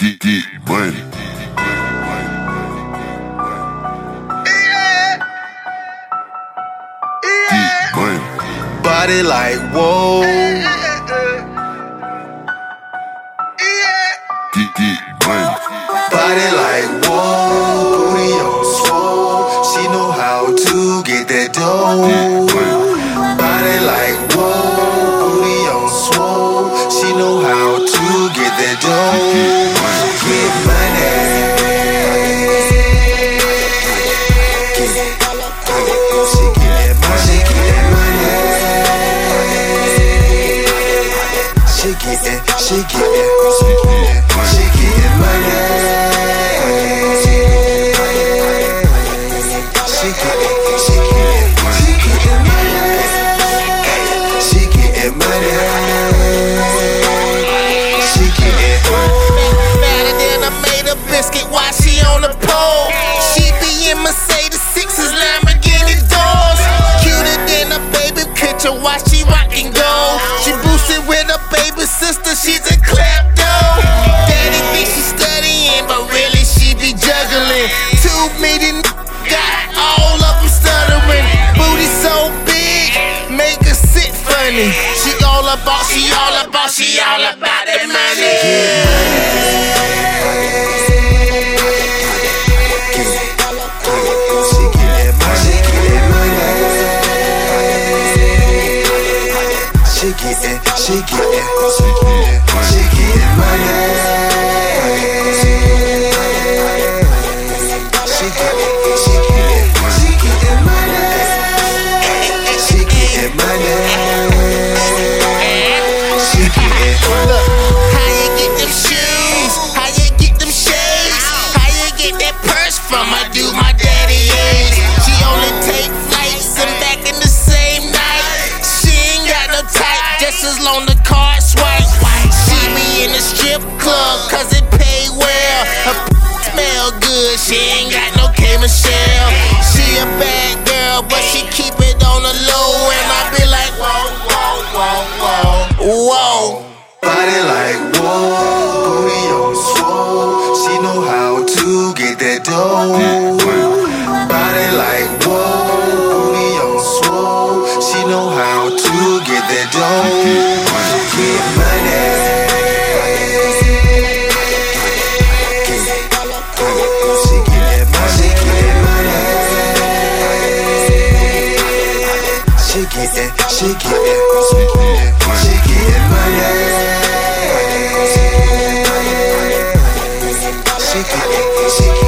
Get money. Get money. Body like whoa. Get money. Body like whoa. Booty on swole. She know how to get that dough. Get money. Body like whoa. Booty on swole. She know how to get that dough. Get money. She get that, she get that, she gettin' money. She gettin' money. She gettin' money. She gettin' Better than I made a biscuit while she on the pole. She be in Mercedes sixes, Lamborghini doors. Cuter than a baby picture while she rockin' gold. She boosted with her baby sister, she's a klepto. Daddy thinks she studying, but really she be juggling. 2 million got all of them stuttering. Booty so big, make her sit funny. She all about that money. She gettin' money. She gettin' money. Look, how you get them shoes? How you get them shades? How you get that purse from? I do my daddy age. She only take flights and back in the same night. She ain't got no type, just as long the card swipe. She be in the strip club, cause it pay well. Her smell good, she ain't got no K Michelle. She a bad girl, but she keep it on the low. And I be like, whoa, whoa, whoa, whoa, whoa. Body like whoa, booty on swole. She know how to get that dough. Body like whoa, booty on swole. She know how to get that dough. Get money. She get money. She get that, she get that, she get money. She get